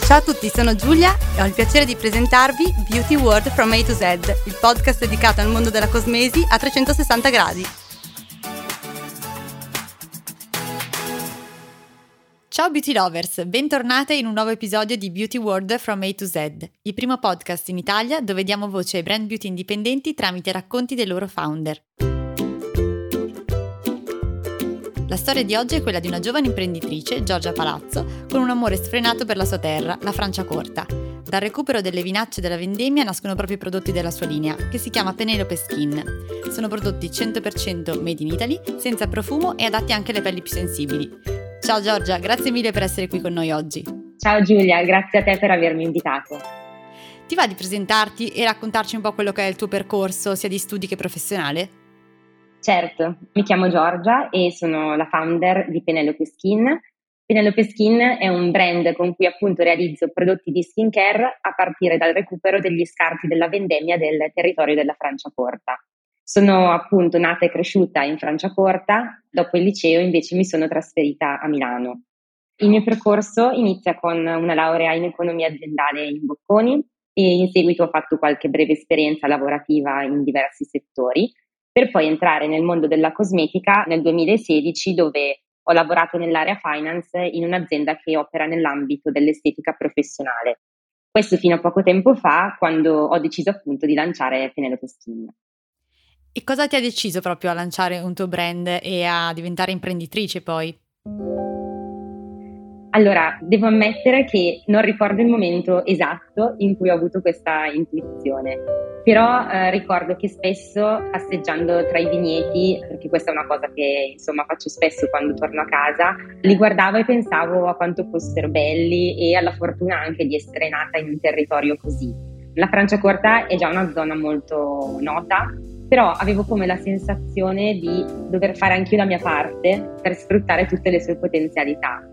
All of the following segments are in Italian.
Ciao a tutti, sono Giulia e ho il piacere di presentarvi Beauty World from A to Z, il podcast dedicato al mondo della cosmesi a 360 gradi. Ciao Beauty Lovers, bentornate in un nuovo episodio di Beauty World from A to Z, il primo podcast in Italia dove diamo voce ai brand beauty indipendenti tramite racconti dei loro founder. La storia di oggi è quella di una giovane imprenditrice, Giorgia Palazzo, con un amore sfrenato per la sua terra, la Franciacorta. Dal recupero delle vinacce della vendemmia nascono proprio i prodotti della sua linea, che si chiama Penelope Skin. Sono prodotti 100% made in Italy, senza profumo e adatti anche alle pelli più sensibili. Ciao Giorgia, grazie mille per essere qui con noi oggi. Ciao Giulia, grazie a te per avermi invitato. Ti va di presentarti e raccontarci un po' quello che è il tuo percorso, sia di studi che professionale? Certo, mi chiamo Giorgia e sono la founder di Penelope Skin. Penelope Skin è un brand con cui appunto realizzo prodotti di skincare a partire dal recupero degli scarti della vendemmia del territorio della Franciacorta. Sono appunto nata e cresciuta in Franciacorta, dopo il liceo invece mi sono trasferita a Milano. Il mio percorso inizia con una laurea in economia aziendale in Bocconi e in seguito ho fatto qualche breve esperienza lavorativa in diversi settori, per poi entrare nel mondo della cosmetica nel 2016, dove ho lavorato nell'area finance in un'azienda che opera nell'ambito dell'estetica professionale. Questo fino a poco tempo fa, quando ho deciso appunto di lanciare Penelope Skin. E cosa ti ha deciso proprio a lanciare un tuo brand e a diventare imprenditrice poi? Allora, devo ammettere che non ricordo il momento esatto in cui ho avuto questa intuizione, però ricordo che spesso passeggiando tra i vigneti, perché questa è una cosa che insomma faccio spesso quando torno a casa, li guardavo e pensavo a quanto fossero belli e alla fortuna anche di essere nata in un territorio così. La Franciacorta è già una zona molto nota, però avevo come la sensazione di dover fare anche io la mia parte per sfruttare tutte le sue potenzialità.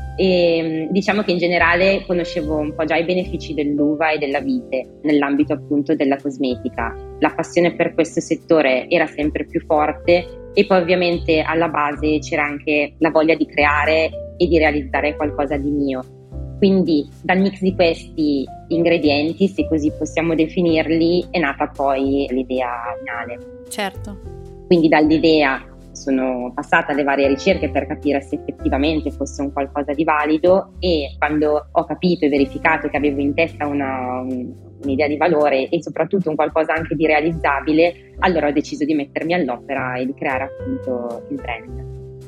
E diciamo che in generale conoscevo un po' già i benefici dell'uva e della vite nell'ambito appunto della cosmetica. La passione per questo settore era sempre più forte e poi ovviamente alla base c'era anche la voglia di creare e di realizzare qualcosa di mio. Quindi dal mix di questi ingredienti, se così possiamo definirli, è nata poi l'idea finale. Certo. Quindi dall'idea sono passata alle varie ricerche per capire se effettivamente fosse un qualcosa di valido e quando ho capito e verificato che avevo in testa un'idea di valore e soprattutto un qualcosa anche di realizzabile, allora ho deciso di mettermi all'opera e di creare appunto il brand.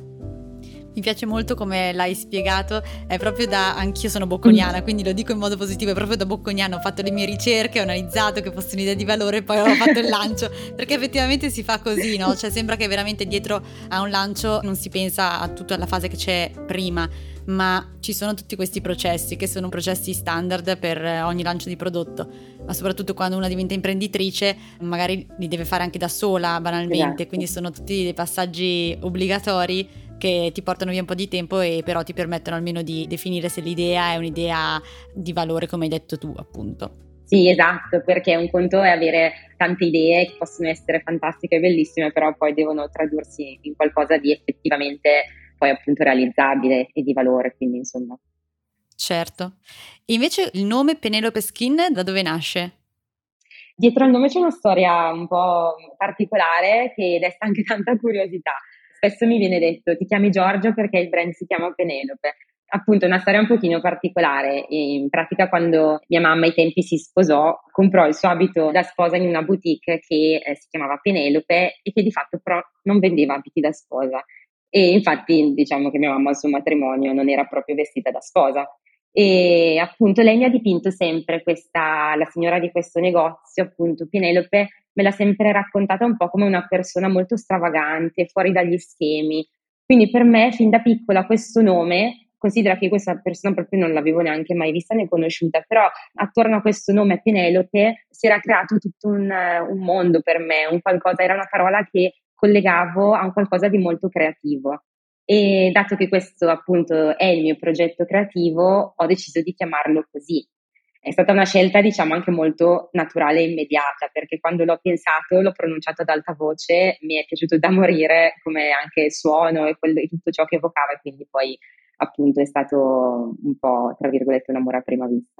Mi piace molto come l'hai spiegato, è proprio anch'io sono bocconiana, quindi lo dico in modo positivo, è proprio da bocconiana, ho fatto le mie ricerche, ho analizzato che fosse un'idea di valore e poi ho fatto il lancio, perché effettivamente si fa così, no? Cioè sembra che veramente dietro a un lancio non si pensa a tutta la fase che c'è prima, ma ci sono tutti questi processi che sono processi standard per ogni lancio di prodotto, ma soprattutto quando una diventa imprenditrice magari li deve fare anche da sola banalmente, Esatto. quindi sono tutti dei passaggi obbligatori che ti portano via un po' di tempo e però ti permettono almeno di definire se l'idea è un'idea di valore come hai detto tu appunto. Sì, esatto, perché un conto è avere tante idee che possono essere fantastiche e bellissime, però poi devono tradursi in qualcosa di effettivamente poi appunto realizzabile e di valore, quindi insomma. Certo. E invece il nome Penelope Skin da dove nasce? Dietro al nome c'è una storia un po' particolare che desta anche tanta curiosità. Spesso mi viene detto ti chiami Giorgio perché il brand si chiama Penelope. Appunto, è una storia un pochino particolare. In pratica, quando mia mamma ai tempi si sposò, comprò il suo abito da sposa in una boutique che si chiamava Penelope e che di fatto però non vendeva abiti da sposa. E infatti, diciamo che mia mamma al suo matrimonio non era proprio vestita da sposa. E appunto lei mi ha dipinto sempre la signora di questo negozio, appunto Penelope, me l'ha sempre raccontata un po' come una persona molto stravagante, fuori dagli schemi. Quindi per me, fin da piccola, questo nome, considera che questa persona proprio non l'avevo neanche mai vista né conosciuta, però attorno a questo nome Penelope si era creato tutto un mondo per me, un qualcosa, era una parola che collegavo a un qualcosa di molto creativo. E dato che questo appunto è il mio progetto creativo, ho deciso di chiamarlo così. È stata una scelta, diciamo, anche molto naturale e immediata, perché quando l'ho pensato, l'ho pronunciato ad alta voce, mi è piaciuto da morire come anche il suono e tutto ciò che evocava, e quindi poi appunto è stato un po', tra virgolette, un amore a prima vista.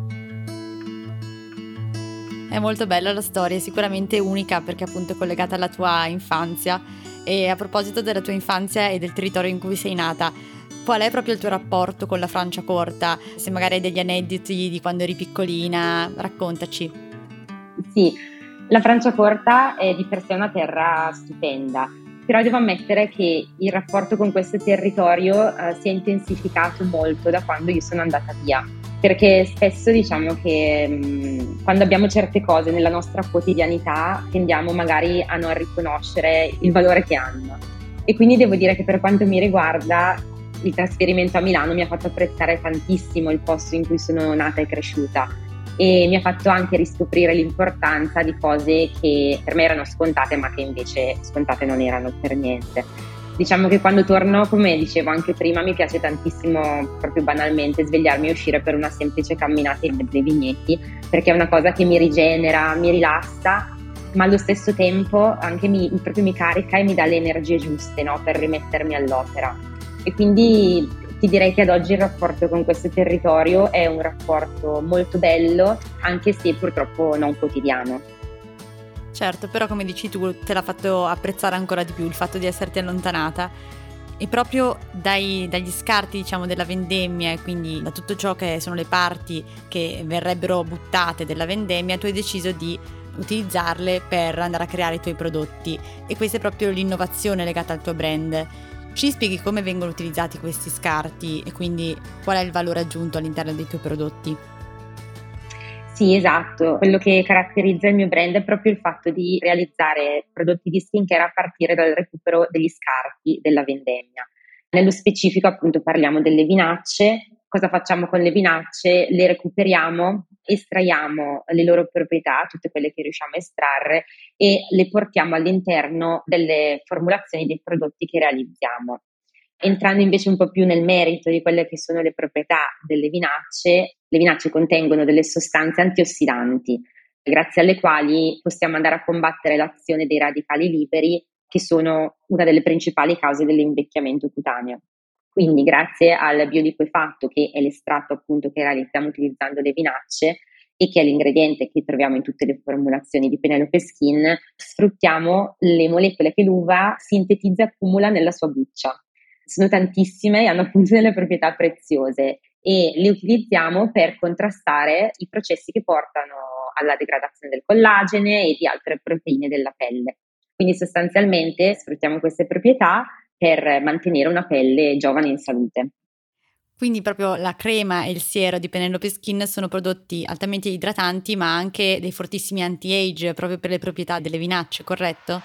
È molto bella la storia, sicuramente unica perché appunto è collegata alla tua infanzia. E a proposito della tua infanzia e del territorio in cui sei nata, qual è proprio il tuo rapporto con la Franciacorta? Se magari hai degli aneddoti di quando eri piccolina, raccontaci. Sì, la Franciacorta è di per sé una terra stupenda, però devo ammettere che il rapporto con questo territorio si è intensificato molto da quando io sono andata via, perché spesso diciamo che quando abbiamo certe cose nella nostra quotidianità tendiamo magari a non riconoscere il valore che hanno, e quindi devo dire che per quanto mi riguarda il trasferimento a Milano mi ha fatto apprezzare tantissimo il posto in cui sono nata e cresciuta, e mi ha fatto anche riscoprire l'importanza di cose che per me erano scontate, ma che invece scontate non erano per niente. Diciamo che quando torno, come dicevo anche prima, mi piace tantissimo, proprio banalmente, svegliarmi e uscire per una semplice camminata in mezzo ai vigneti, perché è una cosa che mi rigenera, mi rilassa, ma allo stesso tempo anche proprio mi carica e mi dà le energie giuste, no, per rimettermi all'opera. E quindi ti direi che ad oggi il rapporto con questo territorio è un rapporto molto bello, anche se purtroppo non quotidiano. Certo, però come dici tu, te l'ha fatto apprezzare ancora di più il fatto di esserti allontanata, e proprio dagli scarti, diciamo, della vendemmia, e quindi da tutto ciò che sono le parti che verrebbero buttate della vendemmia, tu hai deciso di utilizzarle per andare a creare i tuoi prodotti, e questa è proprio l'innovazione legata al tuo brand. Ci spieghi come vengono utilizzati questi scarti e quindi qual è il valore aggiunto all'interno dei tuoi prodotti? Sì, esatto. Quello che caratterizza il mio brand è proprio il fatto di realizzare prodotti di skincare a partire dal recupero degli scarti della vendemmia. Nello specifico, appunto, parliamo delle vinacce. Cosa facciamo con le vinacce? Le recuperiamo, estraiamo le loro proprietà, tutte quelle che riusciamo a estrarre, e le portiamo all'interno delle formulazioni dei prodotti che realizziamo. Entrando invece un po' più nel merito di quelle che sono le proprietà delle vinacce, le vinacce contengono delle sostanze antiossidanti, grazie alle quali possiamo andare a combattere l'azione dei radicali liberi, che sono una delle principali cause dell'invecchiamento cutaneo. Quindi, grazie al bioliquefatto, che è l'estratto appunto che realizziamo utilizzando le vinacce e che è l'ingrediente che troviamo in tutte le formulazioni di Penelope Skin, sfruttiamo le molecole che l'uva sintetizza e accumula nella sua buccia. Sono tantissime e hanno appunto delle proprietà preziose, e le utilizziamo per contrastare i processi che portano alla degradazione del collagene e di altre proteine della pelle. Quindi sostanzialmente sfruttiamo queste proprietà per mantenere una pelle giovane e in salute. Quindi proprio la crema e il siero di Penelope Skin sono prodotti altamente idratanti, ma anche dei fortissimi anti-age proprio per le proprietà delle vinacce, corretto?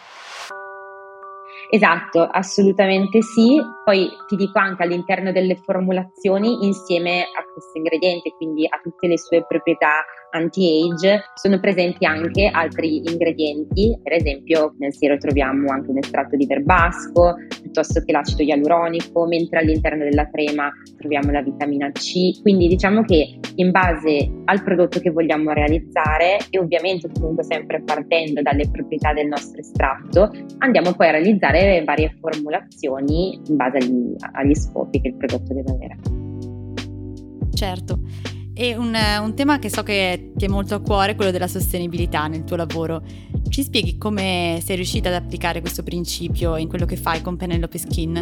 Esatto, assolutamente sì. Poi ti dico anche all'interno delle formulazioni, insieme a questi ingredienti, quindi a tutte le sue proprietà anti-age, sono presenti anche altri ingredienti. Per esempio nel siero troviamo anche un estratto di verbasco, piuttosto che l'acido ialuronico, mentre all'interno della crema troviamo la vitamina C. Quindi diciamo che in base al prodotto che vogliamo realizzare, e ovviamente comunque sempre partendo dalle proprietà del nostro estratto, andiamo poi a realizzare varie formulazioni in base agli scopi che il prodotto deve avere. Certo. E un tema che so che ti è molto a cuore è quello della sostenibilità nel tuo lavoro. Ci spieghi come sei riuscita ad applicare questo principio in quello che fai con Penelope Skin?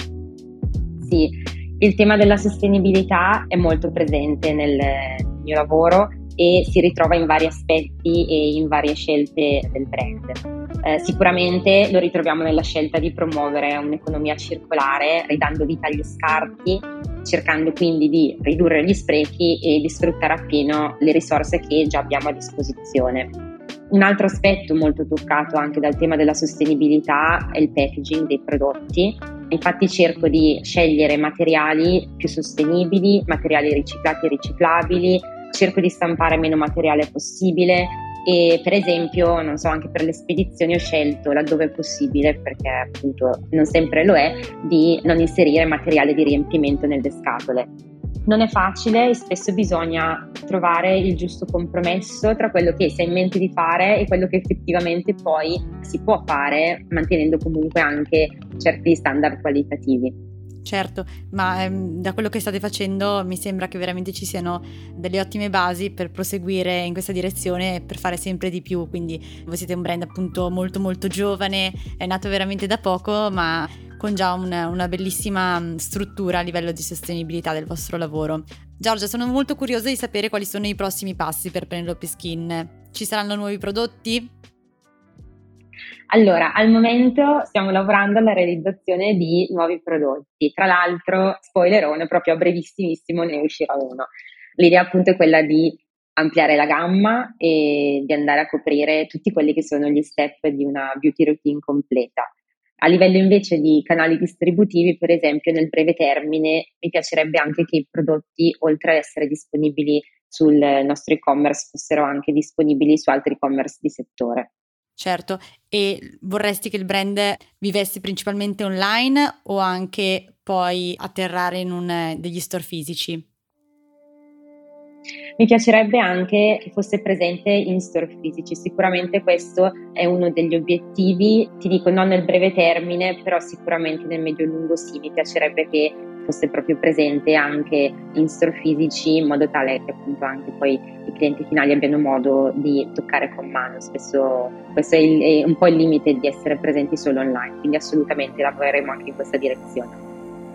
Sì, il tema della sostenibilità è molto presente nel mio lavoro e si ritrova in vari aspetti e in varie scelte del brand. Sicuramente lo ritroviamo nella scelta di promuovere un'economia circolare, ridando vita agli scarti, cercando quindi di ridurre gli sprechi e di sfruttare appieno le risorse che già abbiamo a disposizione. Un altro aspetto molto toccato anche dal tema della sostenibilità è il packaging dei prodotti. Infatti cerco di scegliere materiali più sostenibili, materiali riciclati e riciclabili, cerco di stampare meno materiale possibile, e per esempio, non so, anche per le spedizioni ho scelto, laddove è possibile, perché appunto non sempre lo è, di non inserire materiale di riempimento nelle scatole. Non è facile e spesso bisogna trovare il giusto compromesso tra quello che si ha in mente di fare e quello che effettivamente poi si può fare, mantenendo comunque anche certi standard qualitativi. Certo, ma da quello che state facendo mi sembra che veramente ci siano delle ottime basi per proseguire in questa direzione e per fare sempre di più, quindi voi siete un brand appunto molto molto giovane, è nato veramente da poco, ma con già una bellissima struttura a livello di sostenibilità del vostro lavoro. Giorgia, sono molto curiosa di sapere quali sono i prossimi passi per Penelope Skin. Ci saranno nuovi prodotti? Allora, al momento stiamo lavorando alla realizzazione di nuovi prodotti. Tra l'altro, spoilerone, proprio a brevissimissimo ne uscirà uno. L'idea appunto è quella di ampliare la gamma e di andare a coprire tutti quelli che sono gli step di una beauty routine completa. A livello invece di canali distributivi, per esempio, nel breve termine, mi piacerebbe anche che i prodotti, oltre ad essere disponibili sul nostro e-commerce, fossero anche disponibili su altri e-commerce di settore. Certo, e vorresti che il brand vivesse principalmente online o anche poi atterrare in degli store fisici? Mi piacerebbe anche che fosse presente in store fisici, sicuramente questo è uno degli obiettivi, ti dico non nel breve termine, però sicuramente nel medio-lungo sì, mi piacerebbe che fosse proprio presente anche in store fisici in modo tale che appunto anche poi i clienti finali abbiano modo di toccare con mano. Spesso questo è un po' il limite di essere presenti solo online, quindi assolutamente lavoreremo anche in questa direzione.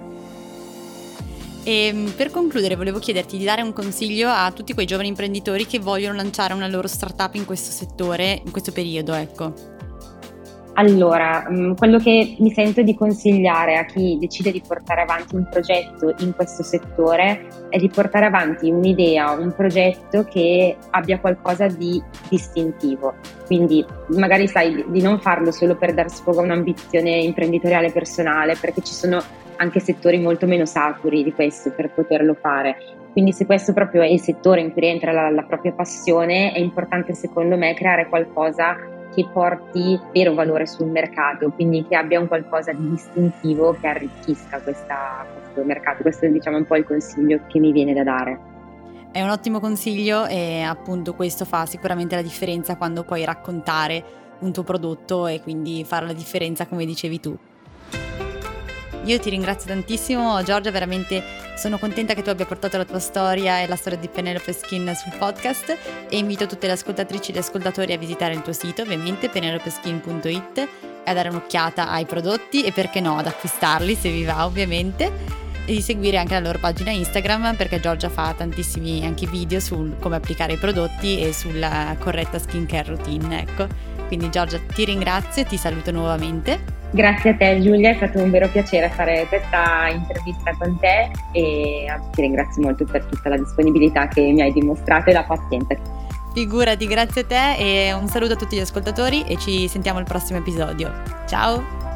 E per concludere volevo chiederti di dare un consiglio a tutti quei giovani imprenditori che vogliono lanciare una loro startup in questo settore, in questo periodo, ecco. Allora, quello che mi sento di consigliare a chi decide di portare avanti un progetto in questo settore è di portare avanti un'idea, un progetto che abbia qualcosa di distintivo. Quindi magari sai di non farlo solo per dar sfogo a un'ambizione imprenditoriale personale, perché ci sono anche settori molto meno saturi di questo per poterlo fare. Quindi se questo proprio è il settore in cui rientra la propria passione, è importante secondo me creare qualcosa che porti vero valore sul mercato, quindi che abbia un qualcosa di distintivo che arricchisca questo mercato. Questo è diciamo un po' il consiglio che mi viene da dare. È un ottimo consiglio e appunto questo fa sicuramente la differenza quando puoi raccontare un tuo prodotto e quindi fare la differenza come dicevi tu. Io ti ringrazio tantissimo Giorgia, veramente sono contenta che tu abbia portato la tua storia e la storia di Penelope Skin sul podcast e invito tutte le ascoltatrici e gli ascoltatori a visitare il tuo sito, ovviamente penelopeskin.it, e a dare un'occhiata ai prodotti e perché no ad acquistarli se vi va ovviamente, e di seguire anche la loro pagina Instagram perché Giorgia fa tantissimi anche video su come applicare i prodotti e sulla corretta skincare routine, ecco. Quindi Giorgia ti ringrazio e ti saluto nuovamente. Grazie a te Giulia, è stato un vero piacere fare questa intervista con te e ti ringrazio molto per tutta la disponibilità che mi hai dimostrato e la pazienza. Figurati, grazie a te e un saluto a tutti gli ascoltatori e ci sentiamo al prossimo episodio. Ciao!